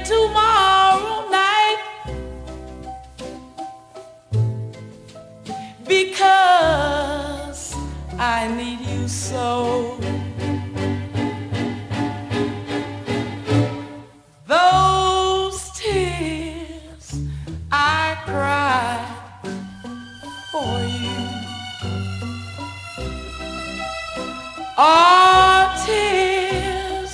again tomorrow night, because I need you so.